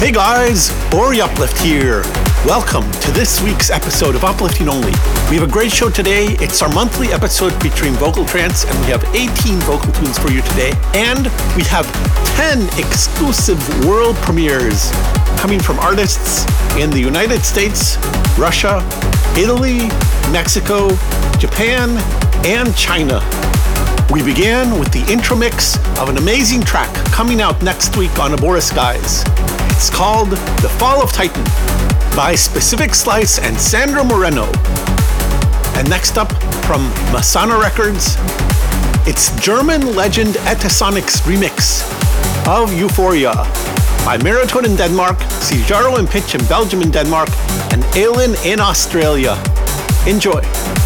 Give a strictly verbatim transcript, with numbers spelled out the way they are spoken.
Hey guys, Ori Uplift here. Welcome to this week's episode of Uplifting Only. We have a great show today. It's our monthly episode featuring vocal trance, and we have eighteen vocal tunes for you today. And we have ten exclusive world premieres coming from artists in the United States, Russia, Italy, Mexico, Japan, and China. We began with the intro mix of an amazing track coming out next week on Abora Skies. It's called The Fall of Titan by Specific Slice and Sandra Moreno. And next up from Masana Records, it's German legend Etasonic's remix of Euphoria by Meritone in Denmark, Cijaro and Pitch in Belgium and Denmark, and Aylin in Australia. Enjoy.